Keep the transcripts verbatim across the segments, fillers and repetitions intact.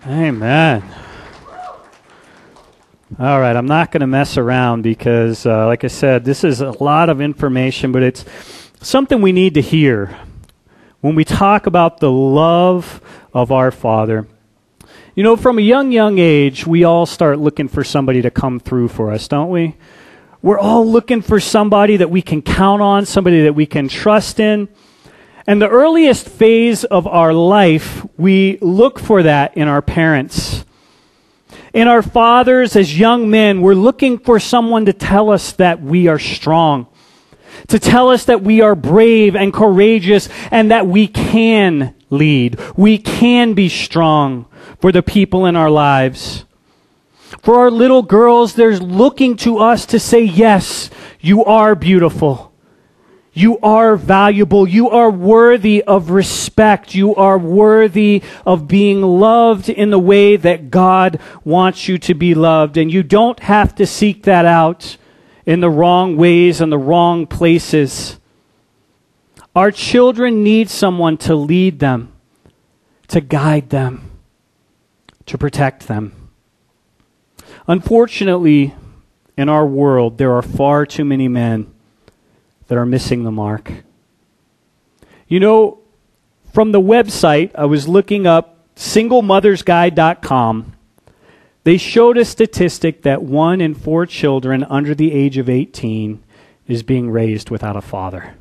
Amen. All right, I'm not going to mess around because, uh, like I said, this is a lot of information, but it's something we need to hear when we talk about the love of our Father. You know, from a young, young age, we all start looking for somebody to come through for us, don't we? We're all looking for somebody that we can count on, somebody that we can trust in. And the earliest phase of our life, we look for that in our parents. In our fathers, as young men, we're looking for someone to tell us that we are strong, to tell us that we are brave and courageous, and that we can lead. We can be strong for the people in our lives. For our little girls, they're looking to us to say, yes, you are beautiful. You are valuable. You are worthy of respect. You are worthy of being loved in the way that God wants you to be loved. And you don't have to seek that out in the wrong ways and the wrong places. Our children need someone to lead them, to guide them, to protect them. Unfortunately, in our world, there are far too many men that are missing the mark. You know, from the website, I was looking up single mothers guide dot com. They showed a statistic that one in four children under the age of eighteen is being raised without a father.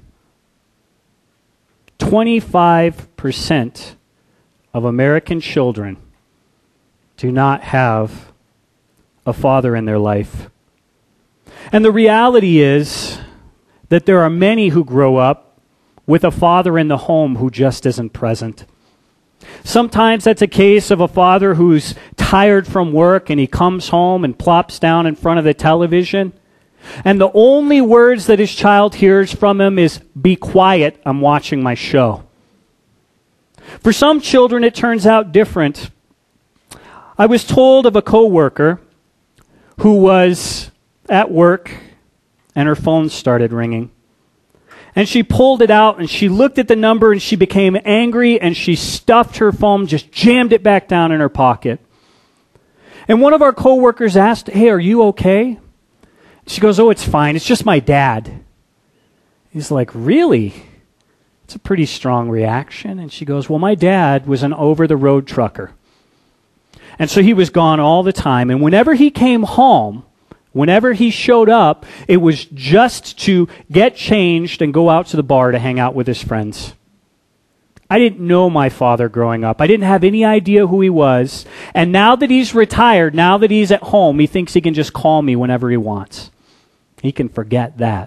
twenty-five percent of American children do not have a father in their life. And the reality is that there are many who grow up with a father in the home who just isn't present. Sometimes that's a case of a father who's tired from work and he comes home and plops down in front of the television. And the only words that his child hears from him is, "Be quiet, I'm watching my show." For some children, it turns out different. I was told of a coworker who was at work and her phone started ringing. And she pulled it out and she looked at the number and she became angry and she stuffed her phone, just jammed it back down in her pocket. And one of our coworkers asked, "Hey, are you okay?" She goes, "Oh, it's fine. It's just my dad." He's like, "Really?" It's a pretty strong reaction. And she goes, "Well, my dad was an over-the-road trucker. And so he was gone all the time. And whenever he came home, whenever he showed up, it was just to get changed and go out to the bar to hang out with his friends. I didn't know my father growing up. I didn't have any idea who he was. And now that he's retired, now that he's at home, he thinks he can just call me whenever he wants. He can forget that."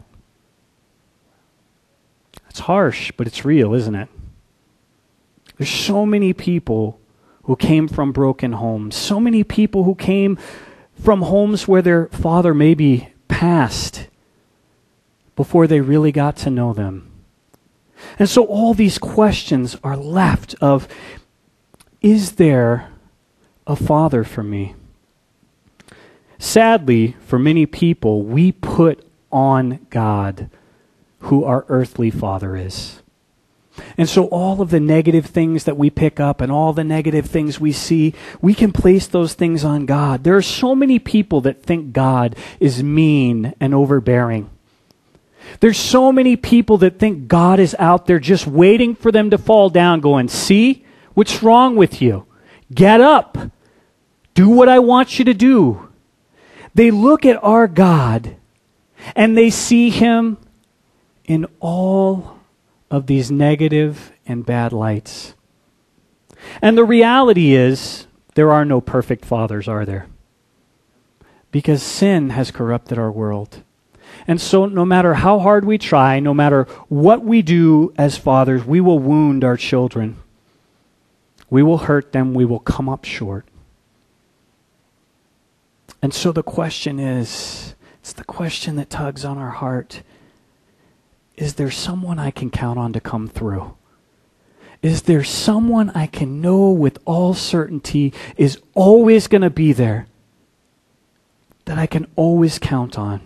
It's harsh, but it's real, isn't it? There's so many people who came from broken homes. So many people who came from homes where their father maybe passed before they really got to know them. And so all these questions are left of, is there a father for me? Sadly, for many people, we put on God who our earthly father is. And so all of the negative things that we pick up and all the negative things we see, we can place those things on God. There are so many people that think God is mean and overbearing. There's so many people that think God is out there just waiting for them to fall down, going, "See, what's wrong with you? Get up. Do what I want you to do." They look at our God and they see him in all of these negative and bad lights. And the reality is, there are no perfect fathers, are there? Because sin has corrupted our world. And so no matter how hard we try, no matter what we do as fathers, we will wound our children. We will hurt them. We will come up short. And so the question is, it's the question that tugs on our heart. Is there someone I can count on to come through? Is there someone I can know with all certainty is always going to be there, that I can always count on?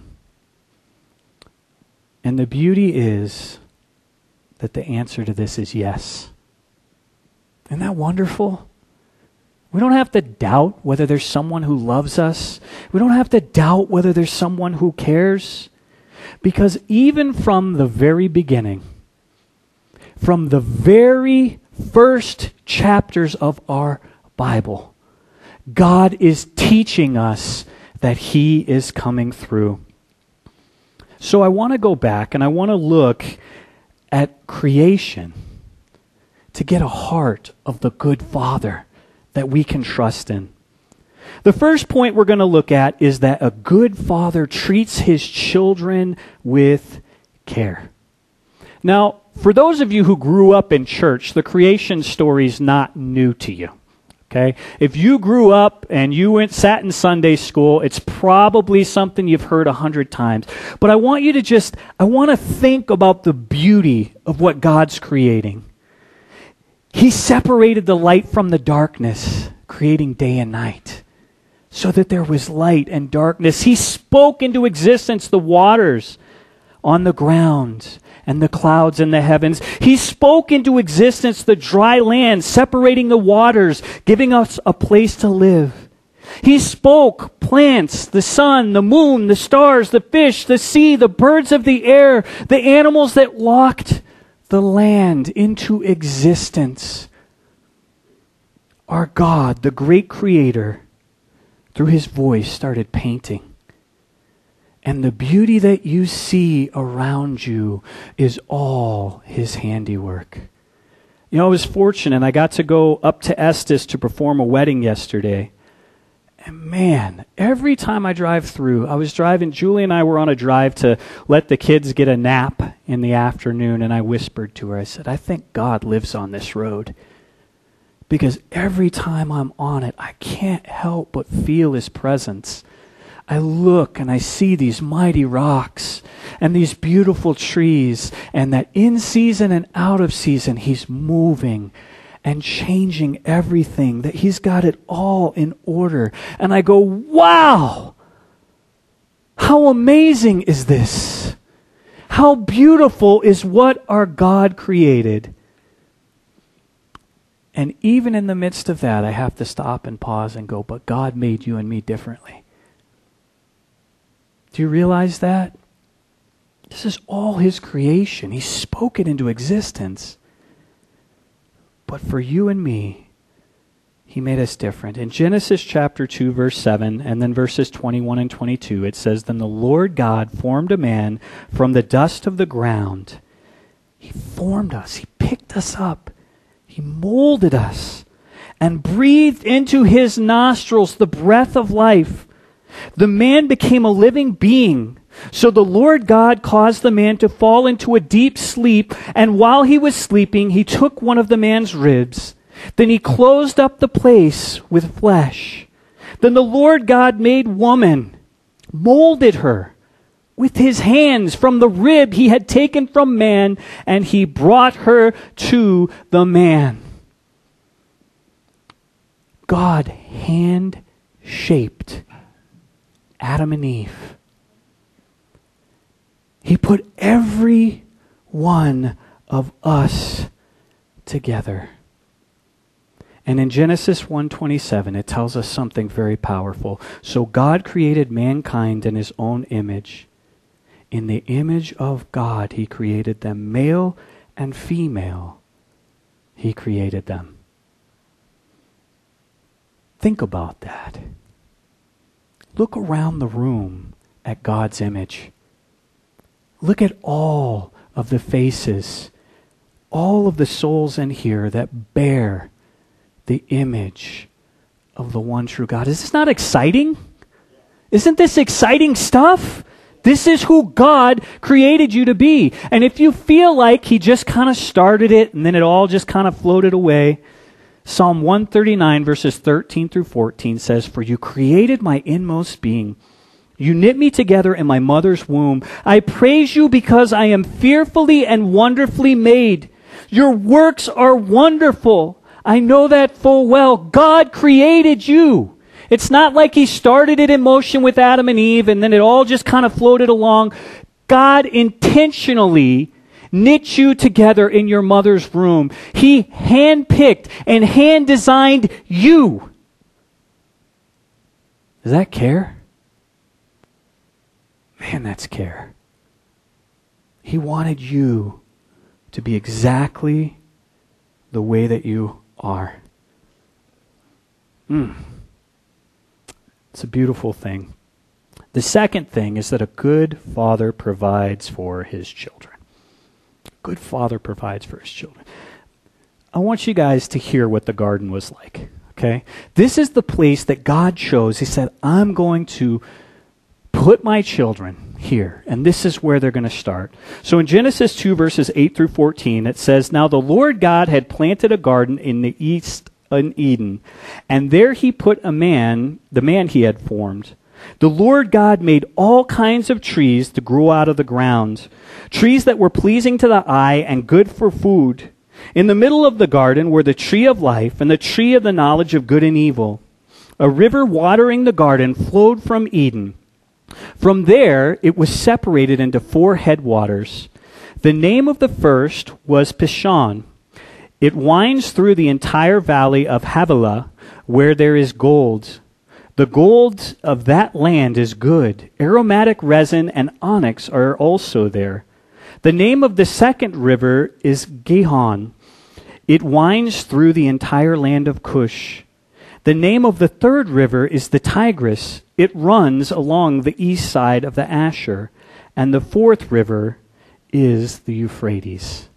And the beauty is that the answer to this is yes. Isn't that wonderful? We don't have to doubt whether there's someone who loves us. We don't have to doubt whether there's someone who cares. Because even from the very beginning, from the very first chapters of our Bible, God is teaching us that He is coming through. So I want to go back and I want to look at creation to get a heart of the good Father that we can trust in. The first point we're going to look at is that a good father treats his children with care. Now, for those of you who grew up in church, the creation story is not new to you. Okay? If you grew up and you went sat in Sunday school, it's probably something you've heard a hundred times. But I want you to just, I want to think about the beauty of what God's creating. He separated the light from the darkness, creating day and night, so that there was light and darkness. He spoke into existence the waters on the ground and the clouds in the heavens. He spoke into existence the dry land, separating the waters, giving us a place to live. He spoke plants, the sun, the moon, the stars, the fish, the sea, the birds of the air, the animals that walked the land into existence. Our God, the great creator, through His voice started painting. And the beauty that you see around you is all His handiwork. You know, I was fortunate. I got to go up to Estes to perform a wedding yesterday. And man, every time I drive through, I was driving, Julie and I were on a drive to let the kids get a nap in the afternoon, and I whispered to her, I said, I think God lives on this road. Because every time I'm on it, I can't help but feel His presence. I look and I see these mighty rocks and these beautiful trees, and that in season and out of season, He's moving and changing everything, that He's got it all in order. And I go, wow! How amazing is this? How beautiful is what our God created? And even in the midst of that, I have to stop and pause and go, but God made you and me differently. Do you realize that? This is all His creation. He spoke it into existence. But for you and me, He made us different. In Genesis chapter two, verse seven, and then verses twenty-one and twenty-two, it says, Then the Lord God formed a man from the dust of the ground. He formed us. He picked us up. He molded us and breathed into His nostrils the breath of life. The man became a living being. So the Lord God caused the man to fall into a deep sleep, and while he was sleeping, He took one of the man's ribs. Then He closed up the place with flesh. Then the Lord God made woman, molded her with His hands from the rib He had taken from man, and He brought her to the man. God hand-shaped Adam and Eve. He put every one of us together. And in Genesis one twenty-seven, it tells us something very powerful. So God created mankind in His own image. In the image of God, He created them. Male and female, He created them. Think about that. Look around the room at God's image. Look at all of the faces, all of the souls in here that bear the image of the one true God. Is this not exciting? Isn't this exciting stuff? This is who God created you to be. And if you feel like He just kind of started it and then it all just kind of floated away, Psalm one thirty-nine verses thirteen through fourteen says, For you created my inmost being. You knit me together in my mother's womb. I praise you because I am fearfully and wonderfully made. Your works are wonderful. I know that full well. God created you. It's not like He started it in motion with Adam and Eve and then it all just kind of floated along. God intentionally knit you together in your mother's womb. He handpicked and hand-designed you. Is that care? Man, that's care. He wanted you to be exactly the way that you are. Mm. It's a beautiful thing. The second thing is that a good father provides for his children. A good father provides for his children. I want you guys to hear what the garden was like, okay? This is the place that God chose. He said, I'm going to put my children here, and this is where they're going to start. So in Genesis two, verses eight through fourteen, it says, Now the Lord God had planted a garden in the east in Eden, and there he put a man, the man he had formed. The Lord God made all kinds of trees to grow out of the ground, trees that were pleasing to the eye and good for food. In the middle of the garden were the tree of life and the tree of the knowledge of good and evil. A river watering the garden flowed from Eden. From there, it was separated into four headwaters. The name of the first was Pishon. It winds through the entire valley of Havilah, where there is gold. The gold of that land is good. Aromatic resin and onyx are also there. The name of the second river is Gihon. It winds through the entire land of Cush. The name of the third river is the Tigris. It runs along the east side of the Asher. And the fourth river is the Euphrates.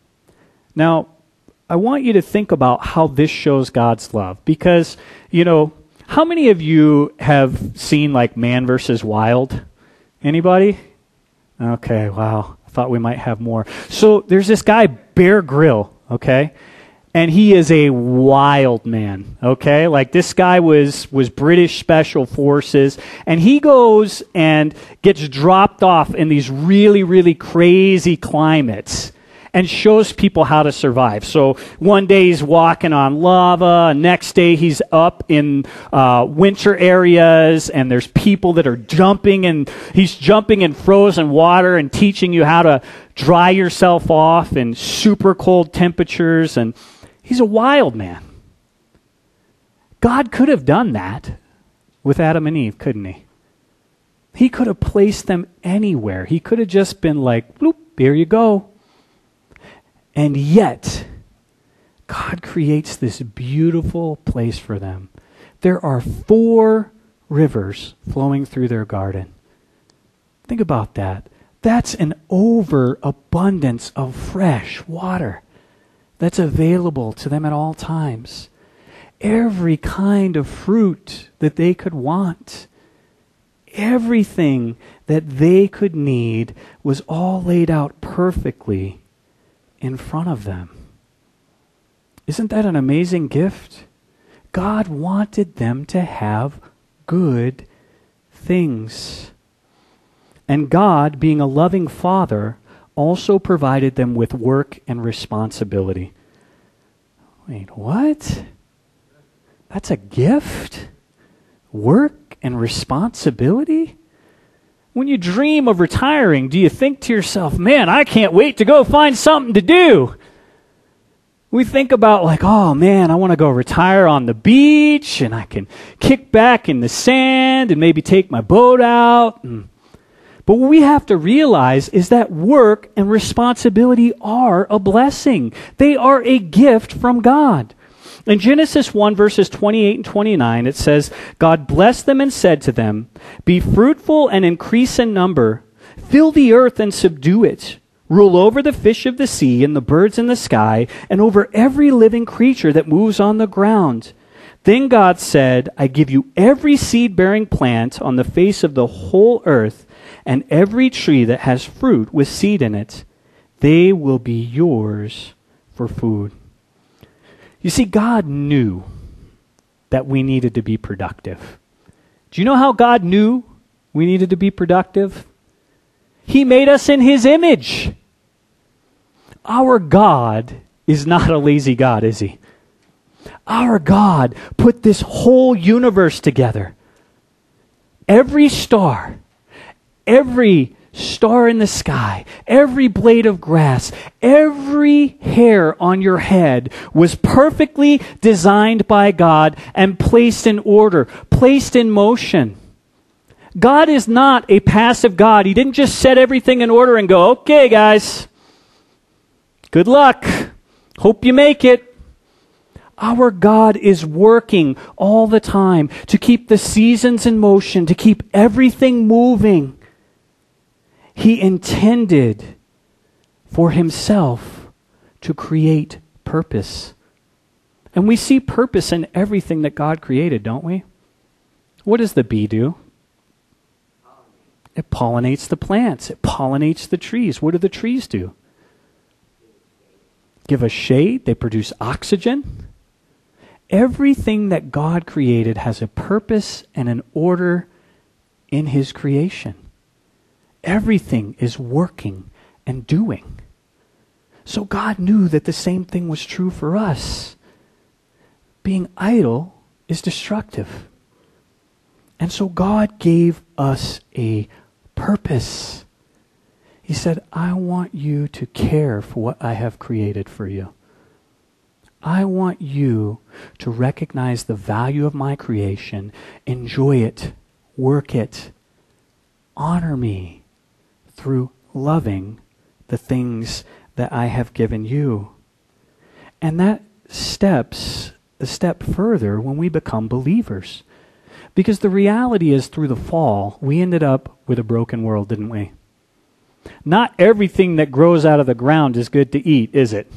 Now, I want you to think about how this shows God's love. Because, you know, how many of you have seen like Man versus Wild? Anybody? Okay, wow. I thought we might have more. So there's this guy, Bear Grylls, okay? And he is a wild man, okay? Like this guy was, was British Special Forces, and he goes and gets dropped off in these really, really crazy climates and shows people how to survive. So one day he's walking on lava, next day he's up in uh, winter areas, and there's people that are jumping, and he's jumping in frozen water and teaching you how to dry yourself off in super cold temperatures, and he's a wild man. God could have done that with Adam and Eve, couldn't he? He could have placed them anywhere. He could have just been like, bloop, here you go. And yet, God creates this beautiful place for them. There are four rivers flowing through their garden. Think about that. That's an overabundance of fresh water that's available to them at all times. Every kind of fruit that they could want. Everything that they could need was all laid out perfectly in front of them. Isn't that an amazing gift? God wanted them to have good things. And God, being a loving Father, also provided them with work and responsibility. Wait, what? That's a gift? Work and responsibility? When you dream of retiring, do you think to yourself, man, I can't wait to go find something to do? We think about like, oh man, I want to go retire on the beach, and I can kick back in the sand and maybe take my boat out. And But what we have to realize is that work and responsibility are a blessing. They are a gift from God. In Genesis one, verses twenty-eight and twenty-nine, it says, God blessed them and said to them, be fruitful and increase in number. Fill the earth and subdue it. Rule over the fish of the sea and the birds in the sky, and over every living creature that moves on the ground. Then God said, I give you every seed-bearing plant on the face of the whole earth, and every tree that has fruit with seed in it. They will be yours for food. You see, God knew that we needed to be productive. Do you know how God knew we needed to be productive? He made us in His image. Our God is not a lazy God, is He? Our God put this whole universe together. Every star, every star in the sky, every blade of grass, every hair on your head was perfectly designed by God and placed in order, placed in motion. God is not a passive God. He didn't just set everything in order and go, okay, guys, good luck. Hope you make it. Our God is working all the time to keep the seasons in motion, to keep everything moving. He intended for himself to create purpose. And we see purpose in everything that God created, don't we? What does the bee do? It pollinates the plants. It pollinates the trees. What do the trees do? Give us shade. They produce oxygen. Everything that God created has a purpose and an order in his creation. Everything is working and doing. So God knew that the same thing was true for us. Being idle is destructive. And so God gave us a purpose. He said, I want you to care for what I have created for you. I want you to recognize the value of my creation, enjoy it, work it, honor me through loving the things that I have given you. And that steps a step further when we become believers. Because the reality is, through the fall, we ended up with a broken world, didn't we? Not everything that grows out of the ground is good to eat, is it?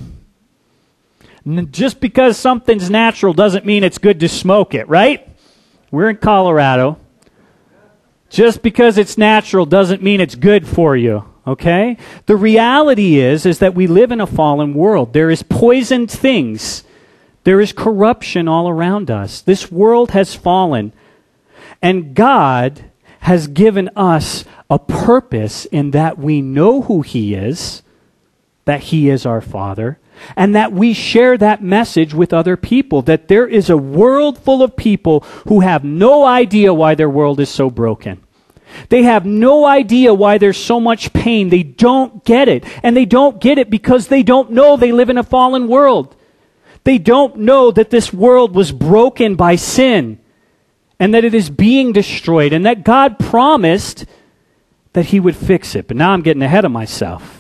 Just because something's natural doesn't mean it's good to smoke it, right? We're in Colorado. Just because it's natural doesn't mean it's good for you, okay? The reality is, is that we live in a fallen world. There is poisoned things. There is corruption all around us. This world has fallen. And God has given us a purpose in that we know who he is, that he is our Father, and that we share that message with other people, that there is a world full of people who have no idea why their world is so broken. They have no idea why there's so much pain. They don't get it. And they don't get it because they don't know they live in a fallen world. They don't know that this world was broken by sin and that it is being destroyed and that God promised that he would fix it. But now I'm getting ahead of myself.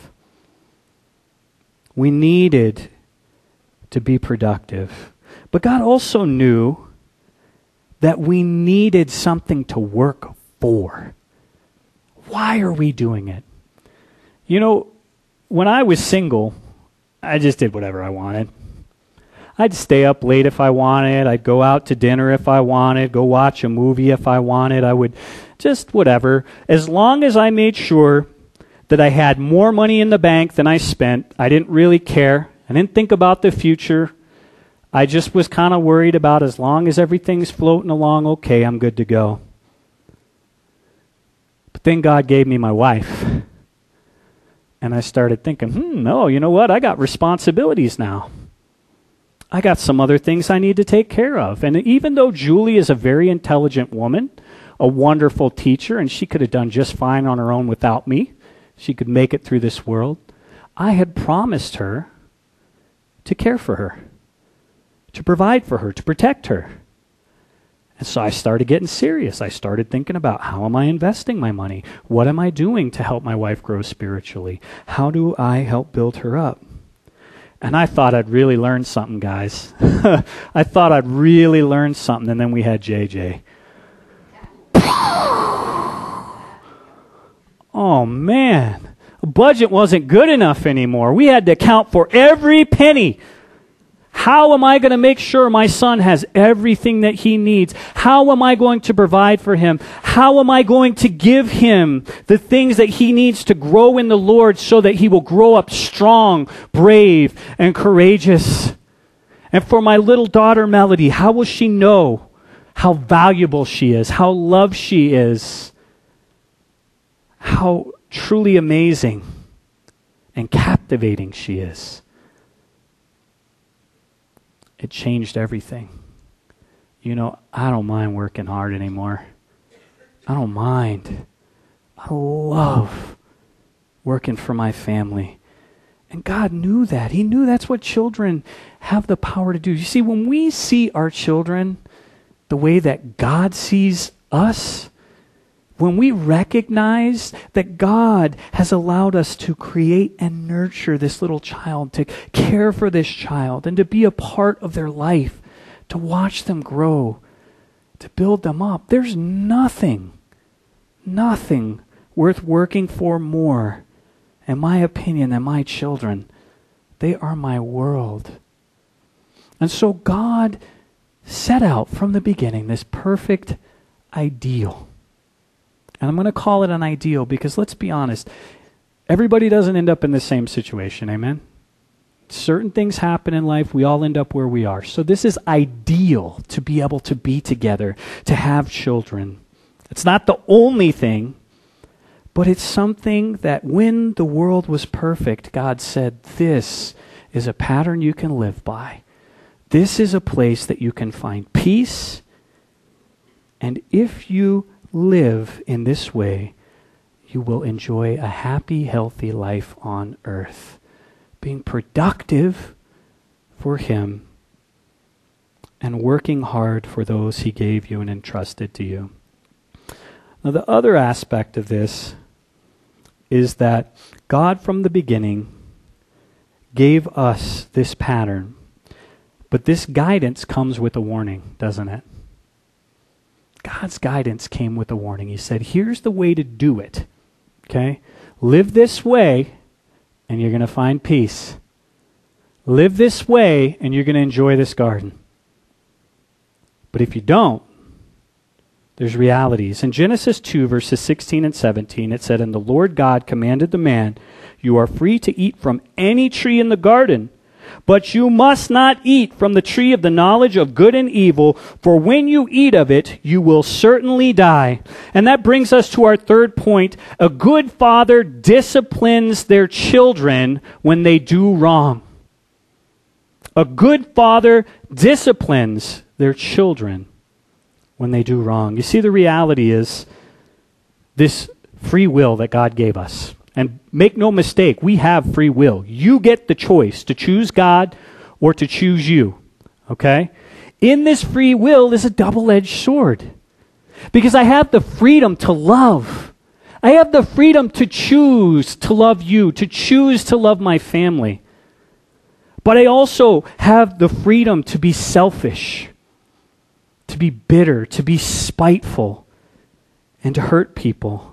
We needed to be productive. But God also knew that we needed something to work for. Why are we doing it? You know, when I was single, I just did whatever I wanted. I'd stay up late if I wanted. I'd go out to dinner if I wanted. Go watch a movie if I wanted. I would just whatever. As long as I made sure that I had more money in the bank than I spent, I didn't really care. I didn't think about the future. I just was kind of worried about as long as everything's floating along okay, I'm good to go. But then God gave me my wife. And I started thinking, hmm, no, you know what? I got responsibilities now. I got some other things I need to take care of. And even though Julie is a very intelligent woman, a wonderful teacher, and she could have done just fine on her own without me, she could make it through this world, I had promised her to care for her, to provide for her, to protect her. And so I started getting serious. I started thinking about, how am I investing my money? What am I doing to help my wife grow spiritually? How do I help build her up? And I thought I'd really learned something, guys. I thought I'd really learned something, and then we had J J. Oh, man. The budget wasn't good enough anymore. We had to account for every penny. How am I going to make sure my son has everything that he needs? How am I going to provide for him? How am I going to give him the things that he needs to grow in the Lord so that he will grow up strong, brave, and courageous? And for my little daughter, Melody, how will she know how valuable she is, how loved she is, how truly amazing and captivating she is? It changed everything. You know, I don't mind working hard anymore. I don't mind. I love working for my family. And God knew that. He knew that's what children have the power to do. You see, when we see our children the way that God sees us, when we recognize that God has allowed us to create and nurture this little child, to care for this child, and to be a part of their life, to watch them grow, to build them up, there's nothing, nothing worth working for more, in my opinion, than my children. They are my world. And so God set out from the beginning this perfect ideal. And I'm going to call it an ideal because let's be honest, everybody doesn't end up in the same situation, amen? Certain things happen in life, we all end up where we are. So this is ideal to be able to be together, to have children. It's not the only thing, but it's something that when the world was perfect, God said, this is a pattern you can live by. This is a place that you can find peace. And if you live in this way, you will enjoy a happy, healthy life on earth, being productive for Him and working hard for those He gave you and entrusted to you. Now, the other aspect of this is that God from the beginning gave us this pattern, but this guidance comes with a warning, doesn't it? God's guidance came with a warning. He said, here's the way to do it. Okay? Live this way and you're going to find peace. Live this way and you're going to enjoy this garden. But if you don't, there's realities. In Genesis two, verses sixteen and seventeen, it said, and the Lord God commanded the man, you are free to eat from any tree in the garden, but you must not eat from the tree of the knowledge of good and evil, for when you eat of it, you will certainly die. And that brings us to our third point. A good father disciplines their children when they do wrong. A good father disciplines their children when they do wrong. You see, the reality is this free will that God gave us. And make no mistake, we have free will. You get the choice to choose God or to choose you. Okay? In this free will is a double-edged sword. Because I have the freedom to love. I have the freedom to choose to love you, to choose to love my family. But I also have the freedom to be selfish, to be bitter, to be spiteful, and to hurt people.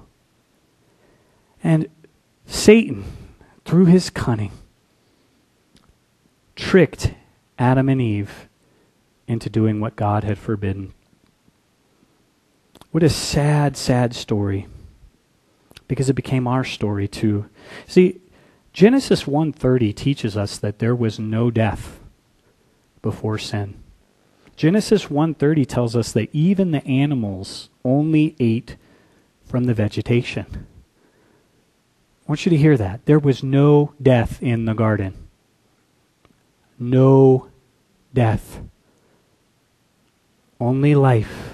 And Satan, through his cunning, tricked Adam and Eve into doing what God had forbidden. What a sad, sad story. Because it became our story too. See, Genesis one thirty teaches us that there was no death before sin. Genesis one thirty tells us that even the animals only ate from the vegetation. I want you to hear that. There was no death in the garden. No death. Only life.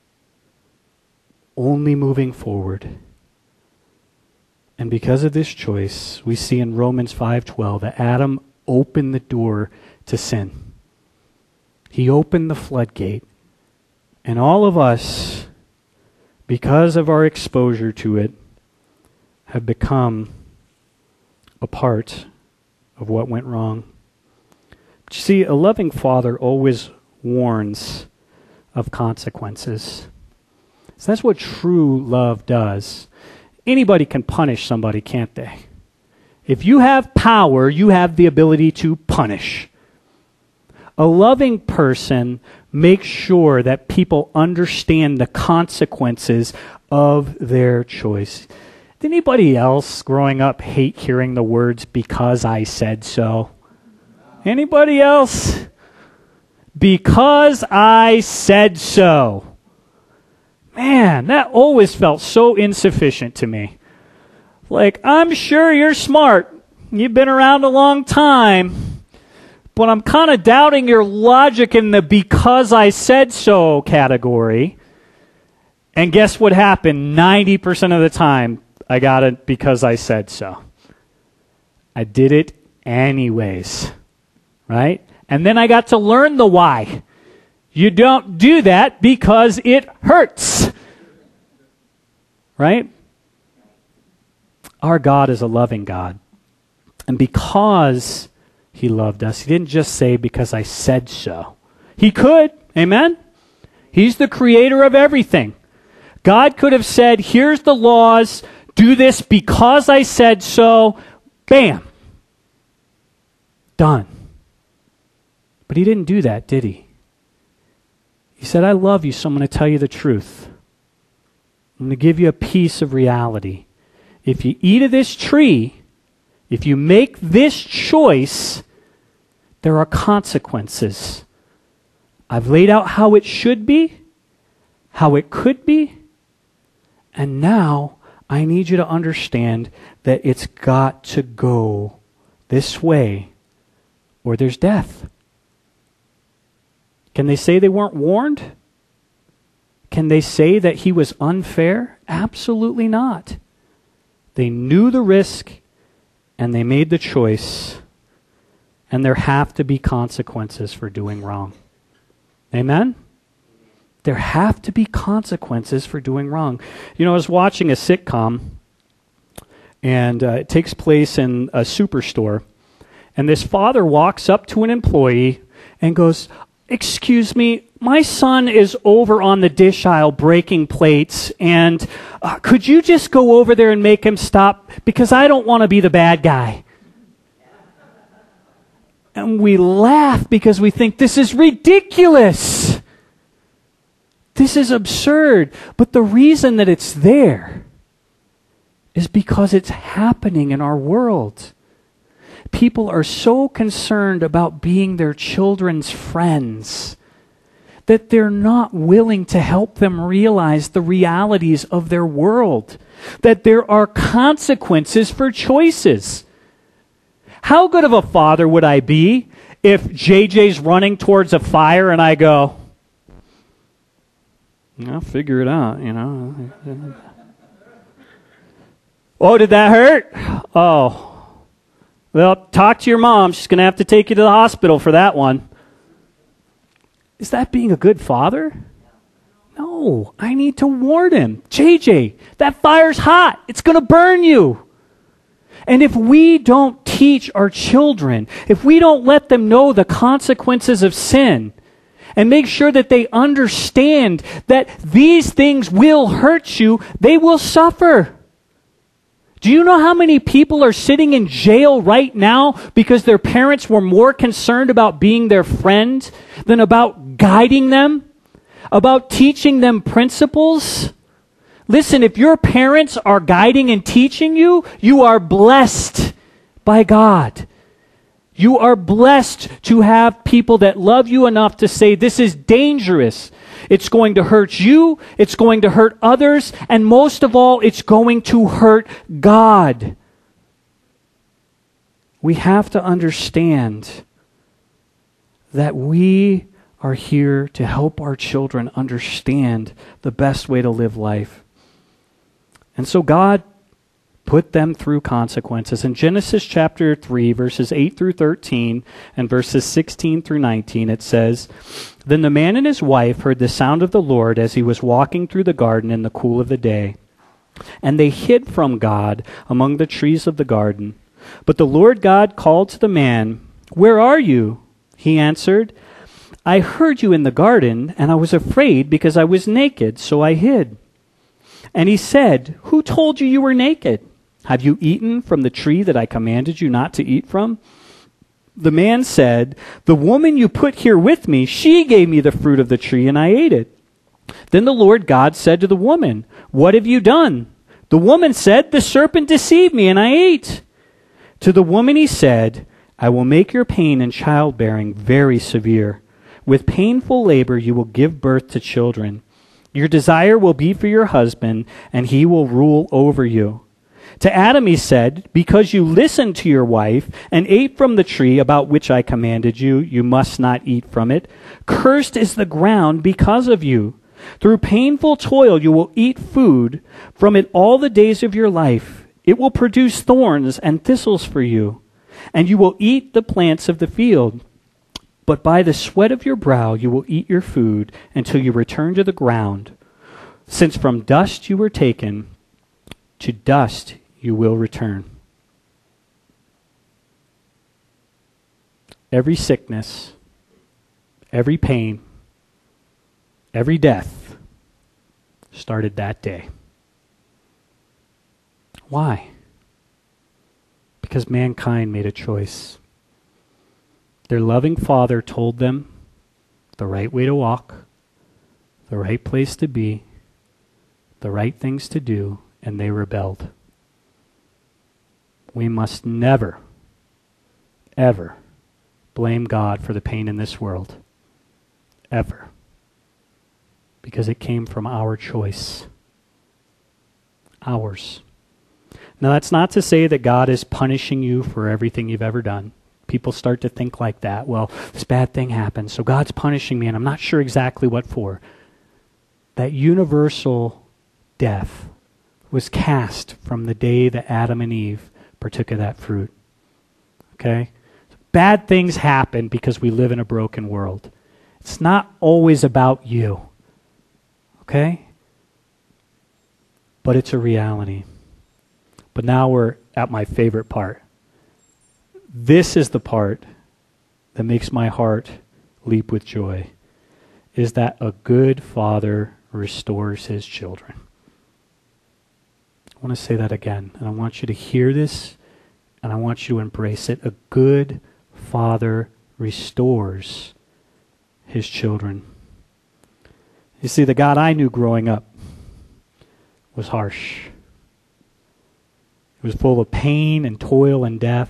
Only moving forward. And because of this choice, we see in Romans five twelve that Adam opened the door to sin. He opened the floodgate. And all of us, because of our exposure to it, have become a part of what went wrong. But you see, a loving father always warns of consequences. So that's what true love does. Anybody can punish somebody, can't they? If you have power, you have the ability to punish. A loving person makes sure that people understand the consequences of their choice. Did anybody else growing up hate hearing the words, because I said so? Anybody else? Because I said so. Man, that always felt so insufficient to me. Like, I'm sure you're smart. You've been around a long time. But I'm kind of doubting your logic in the because I said so category. And guess what happened? ninety percent of the time, I got it because I said so. I did it anyways, right? And then I got to learn the why. You don't do that because it hurts, right? Our God is a loving God. And because he loved us, he didn't just say, because I said so. He could, amen? He's the creator of everything. God could have said, here's the laws, do this because I said so, bam, done. But he didn't do that, did he? He said, I love you, so I'm going to tell you the truth. I'm going to give you a piece of reality. If you eat of this tree, if you make this choice, there are consequences. I've laid out how it should be, how it could be, and now I need you to understand that it's got to go this way or there's death. Can they say they weren't warned? Can they say that he was unfair? Absolutely not. They knew the risk and they made the choice, and there have to be consequences for doing wrong. Amen? There have to be consequences for doing wrong. You know, I was watching a sitcom, and uh, it takes place in a superstore, and this father walks up to an employee and goes, excuse me, my son is over on the dish aisle breaking plates, and uh, could you just go over there and make him stop? Because I don't want to be the bad guy. And we laugh because we think this is ridiculous. This is absurd. But the reason that it's there is because it's happening in our world. People are so concerned about being their children's friends that they're not willing to help them realize the realities of their world, that there are consequences for choices. How good of a father would I be if J J's running towards a fire and I go, I'll figure it out, you know. Oh, did that hurt? Oh. Well, talk to your mom. She's going to have to take you to the hospital for that one. Is that being a good father? No, I need to warn him. J J, that fire's hot. It's going to burn you. And if we don't teach our children, if we don't let them know the consequences of sin, and make sure that they understand that these things will hurt you, they will suffer. Do you know how many people are sitting in jail right now because their parents were more concerned about being their friend than about guiding them, about teaching them principles? Listen, if your parents are guiding and teaching you, you are blessed by God. You are blessed to have people that love you enough to say, this is dangerous. It's going to hurt you, it's going to hurt others, and most of all, it's going to hurt God. We have to understand that we are here to help our children understand the best way to live life. And so God put them through consequences. In Genesis chapter three, verses eight through thirteen, and verses sixteen through nineteen, it says, Then the man and his wife heard the sound of the Lord as he was walking through the garden in the cool of the day. And they hid from God among the trees of the garden. But the Lord God called to the man, Where are you? He answered, I heard you in the garden, and I was afraid because I was naked, so I hid. And he said, Who told you you were naked? Have you eaten from the tree that I commanded you not to eat from? The man said, The woman you put here with me, she gave me the fruit of the tree, and I ate it. Then the Lord God said to the woman, What have you done? The woman said, The serpent deceived me, and I ate. To the woman he said, I will make your pain in childbearing very severe. With painful labor you will give birth to children. Your desire will be for your husband, and he will rule over you. To Adam he said, Because you listened to your wife and ate from the tree about which I commanded you, you must not eat from it. Cursed is the ground because of you. Through painful toil you will eat food from it all the days of your life. It will produce thorns and thistles for you, and you will eat the plants of the field. But by the sweat of your brow you will eat your food until you return to the ground. Since from dust you were taken, to dust you will return. Every sickness, every pain, every death started that day. Why? Because mankind made a choice. Their loving Father told them the right way to walk, the right place to be, the right things to do, and they rebelled. We must never, ever blame God for the pain in this world. Ever. Because it came from our choice. Ours. Now that's not to say that God is punishing you for everything you've ever done. People start to think like that. Well, this bad thing happened, so God's punishing me, and I'm not sure exactly what for. That universal death was cast from the day that Adam and Eve partook of that fruit. Okay? Bad things happen because we live in a broken world. It's not always about you. Okay? But it's a reality. But now we're at my favorite part. This is the part that makes my heart leap with joy, is that a good father restores his children. I want to say that again, and I want you to hear this, and I want you to embrace it. A good father restores his children. You see, the God I knew growing up was harsh. It was full of pain and toil and death.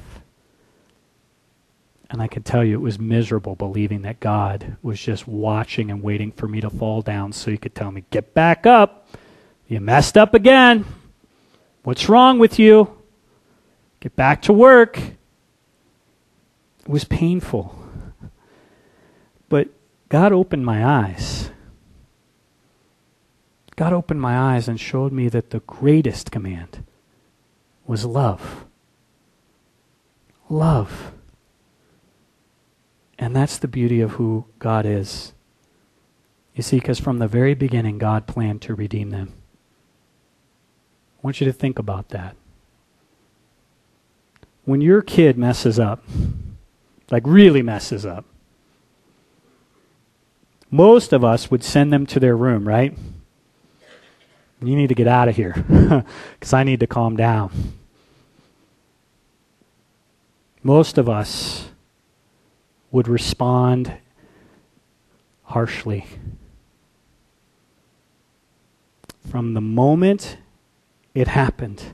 And I can tell you it was miserable believing that God was just watching and waiting for me to fall down so he could tell me, get back up. You messed up again. What's wrong with you? Get back to work. It was painful. But God opened my eyes. God opened my eyes and showed me that the greatest command was love. Love. And that's the beauty of who God is. You see, because from the very beginning, God planned to redeem them. I want you to think about that. When your kid messes up, like really messes up, most of us would send them to their room, right? You need to get out of here because I need to calm down. Most of us would respond harshly. From the moment it happened,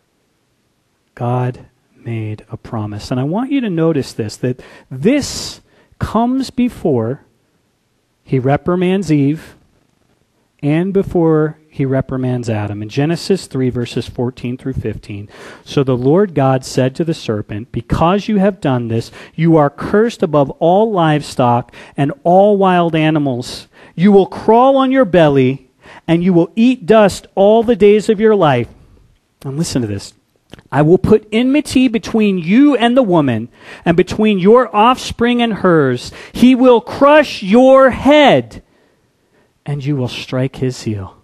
God made a promise. And I want you to notice this, that this comes before he reprimands Eve and before he reprimands Adam. In Genesis three, verses fourteen through fifteen, so the Lord God said to the serpent, because you have done this, you are cursed above all livestock and all wild animals. You will crawl on your belly, and you will eat dust all the days of your life. And listen to this. I will put enmity between you and the woman, and between your offspring and hers. He will crush your head, and you will strike his heel.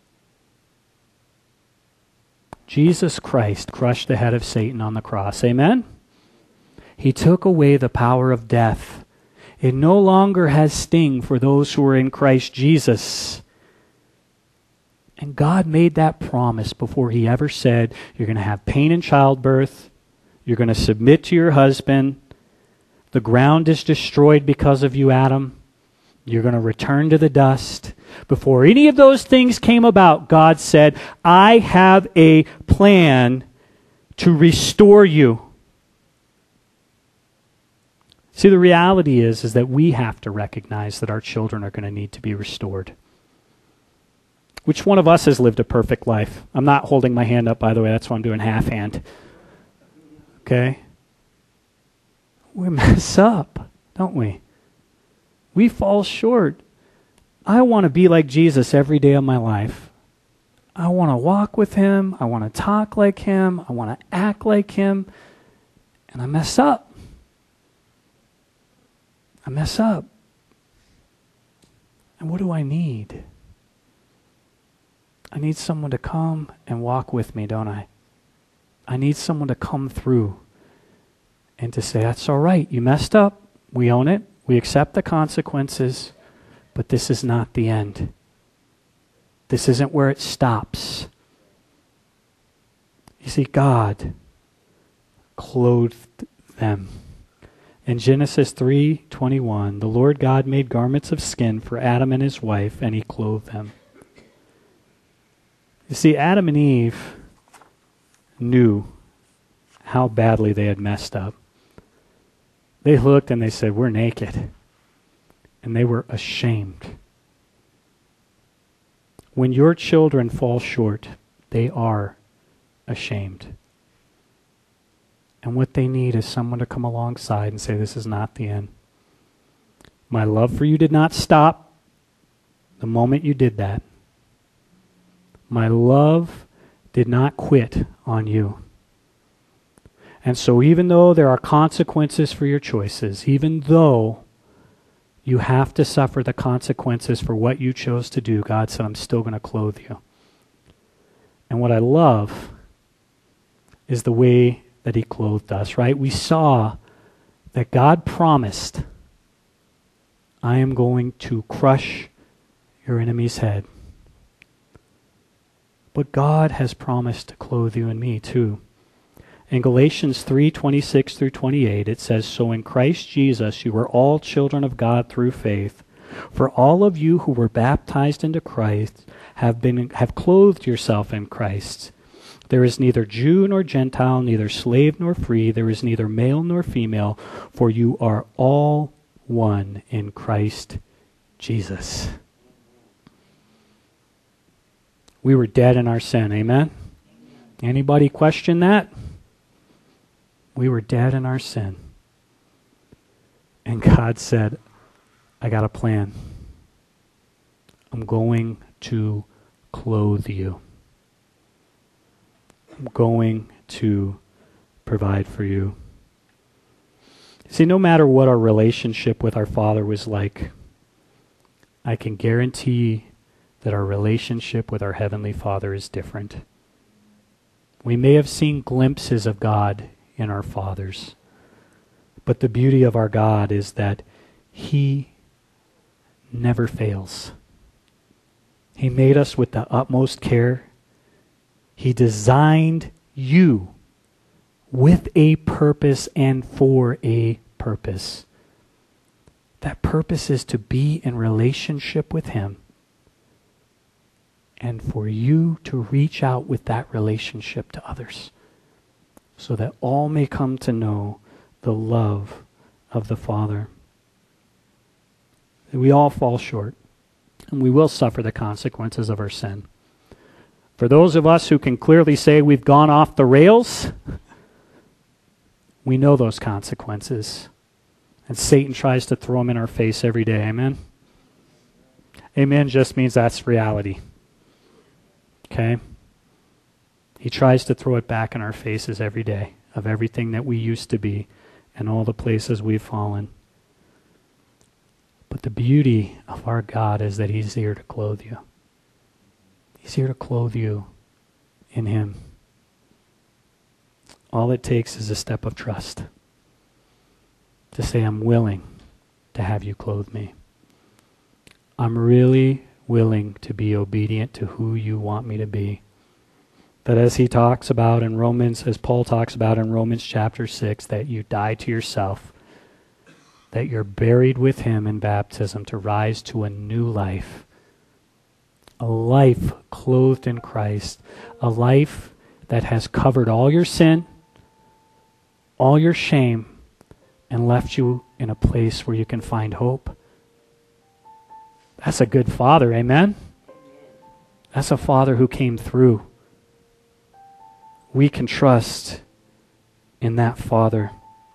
Jesus Christ crushed the head of Satan on the cross. Amen? He took away the power of death. It no longer has sting for those who are in Christ Jesus. And God made that promise before he ever said, you're going to have pain in childbirth. You're going to submit to your husband. The ground is destroyed because of you, Adam. You're going to return to the dust. Before any of those things came about, God said, I have a plan to restore you. See, the reality is, is that we have to recognize that our children are going to need to be restored. Which one of us has lived a perfect life? I'm not holding my hand up, by the way. That's why I'm doing half hand. Okay? We mess up, don't we? We fall short. I want to be like Jesus every day of my life. I want to walk with him. I want to talk like him. I want to act like him. And I mess up. I mess up. And what do I need? I need someone to come and walk with me, don't I? I need someone to come through and to say, that's all right, you messed up. We own it. We accept the consequences, but this is not the end. This isn't where it stops. You see, God clothed them. In Genesis three twenty-one, the Lord God made garments of skin for Adam and his wife, and he clothed them. You see, Adam and Eve knew how badly they had messed up. They looked and they said, we're naked. And they were ashamed. When your children fall short, they are ashamed. And what they need is someone to come alongside and say, this is not the end. My love for you did not stop the moment you did that. My love did not quit on you. And so even though there are consequences for your choices, even though you have to suffer the consequences for what you chose to do, God said, I'm still going to clothe you. And what I love is the way that he clothed us, right? We saw that God promised, I am going to crush your enemy's head. But God has promised to clothe you and me too. In Galatians three twenty-six through twenty-eight, it says, so in Christ Jesus you are all children of God through faith. For all of you who were baptized into Christ have been have clothed yourself in Christ. There is neither Jew nor Gentile, neither slave nor free. There is neither male nor female, for you are all one in Christ Jesus. We were dead in our sin, amen? Anybody question that? We were dead in our sin. And God said, I got a plan. I'm going to clothe you. I'm going to provide for you. See, no matter what our relationship with our Father was like, I can guarantee that our relationship with our Heavenly Father is different. We may have seen glimpses of God in our fathers, but the beauty of our God is that He never fails. He made us with the utmost care. He designed you with a purpose and for a purpose. That purpose is to be in relationship with Him and for you to reach out with that relationship to others so that all may come to know the love of the Father. We all fall short, and we will suffer the consequences of our sin. For those of us who can clearly say we've gone off the rails, we know those consequences. And Satan tries to throw them in our face every day. Amen? Amen just means that's reality. Okay? He tries to throw it back in our faces every day of everything that we used to be and all the places we've fallen. But the beauty of our God is that He's here to clothe you. He's here to clothe you in Him. All it takes is a step of trust to say, I'm willing to have you clothe me. I'm really willing to be obedient to who you want me to be. That as he talks about in Romans, as Paul talks about in Romans chapter six, that you die to yourself, that you're buried with Him in baptism to rise to a new life. A life clothed in Christ. A life that has covered all your sin, all your shame, and left you in a place where you can find hope. That's a good Father, amen? That's a Father who came through. We can trust in that Father.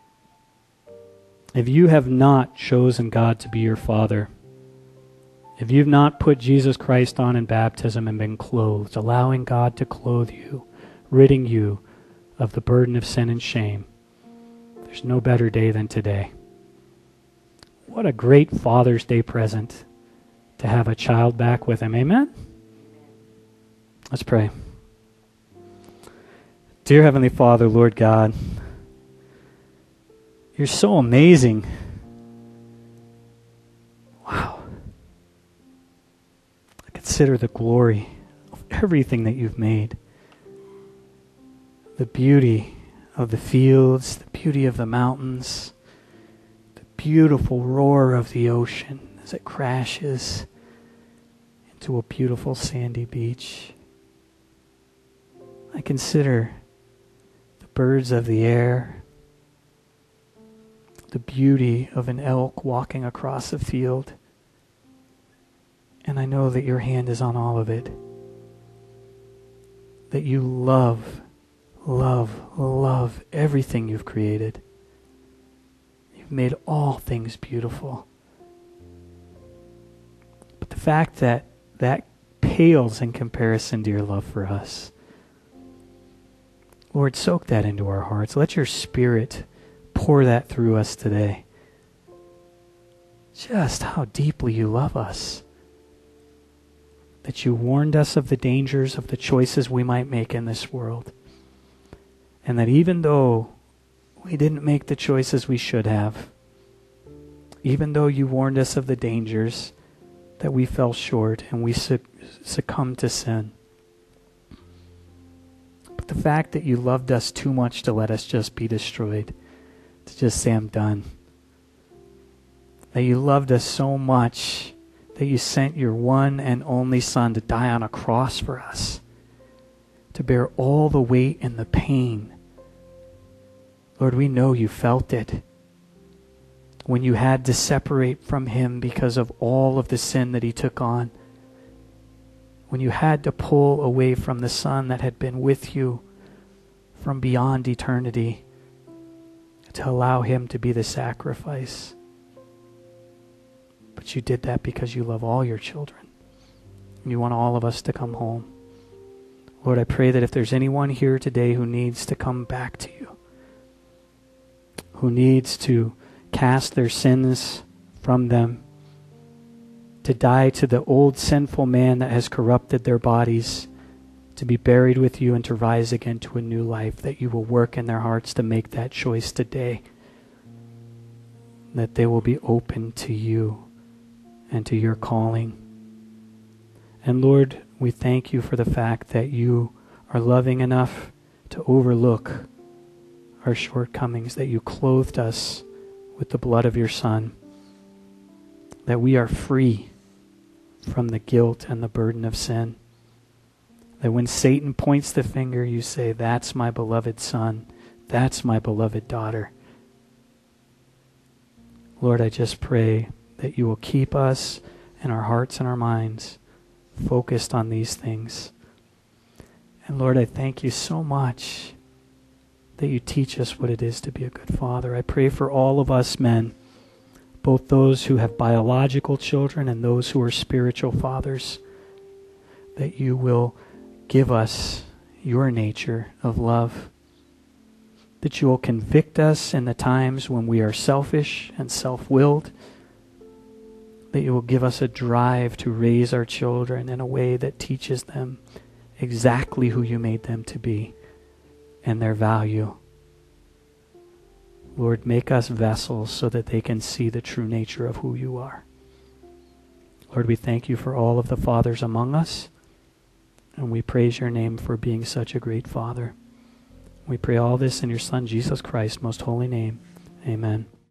If you have not chosen God to be your Father, if you've not put Jesus Christ on in baptism and been clothed, allowing God to clothe you, ridding you of the burden of sin and shame, There's no better day than today. What a great Father's Day present to have a child back with him. Amen? Let's pray. Dear Heavenly Father, Lord God, you're so amazing. Wow. I consider the glory of everything that you've made. The beauty of the fields, the beauty of the mountains, the beautiful roar of the ocean as it crashes into a beautiful sandy beach. I consider the birds of the air, the beauty of an elk walking across a field, and I know that your hand is on all of it. That you love, love, love everything you've created. You've made all things beautiful. But the fact that that pales in comparison to your love for us. Lord, soak that into our hearts. Let your Spirit pour that through us today. Just how deeply you love us. That you warned us of the dangers of the choices we might make in this world. And that even though we didn't make the choices we should have, even though you warned us of the dangers, that we fell short and we succumbed to sin. But the fact that you loved us too much to let us just be destroyed, to just say, I'm done. That you loved us so much that you sent your one and only Son to die on a cross for us, to bear all the weight and the pain. Lord, we know you felt it when you had to separate from him because of all of the sin that he took on. When you had to pull away from the Son that had been with you from beyond eternity to allow him to be the sacrifice. But you did that because you love all your children. You want all of us to come home. Lord, I pray that if there's anyone here today who needs to come back to you, who needs to cast their sins from them, to die to the old sinful man that has corrupted their bodies, to be buried with you and to rise again to a new life, that you will work in their hearts to make that choice today, that they will be open to you and to your calling. And Lord, we thank you for the fact that you are loving enough to overlook our shortcomings, that you clothed us with the blood of your Son, that we are free from the guilt and the burden of sin. That when Satan points the finger, you say, that's my beloved son, that's my beloved daughter. Lord, I just pray that you will keep us and our hearts and our minds focused on these things. And Lord, I thank you so much that you teach us what it is to be a good father. I pray for all of us men, both those who have biological children and those who are spiritual fathers, that you will give us your nature of love, that you will convict us in the times when we are selfish and self-willed, that you will give us a drive to raise our children in a way that teaches them exactly who you made them to be and their value. Lord, make us vessels so that they can see the true nature of who you are. Lord, we thank you for all of the fathers among us, and we praise your name for being such a great Father. We pray all this in your Son, Jesus Christ's most holy name. Amen.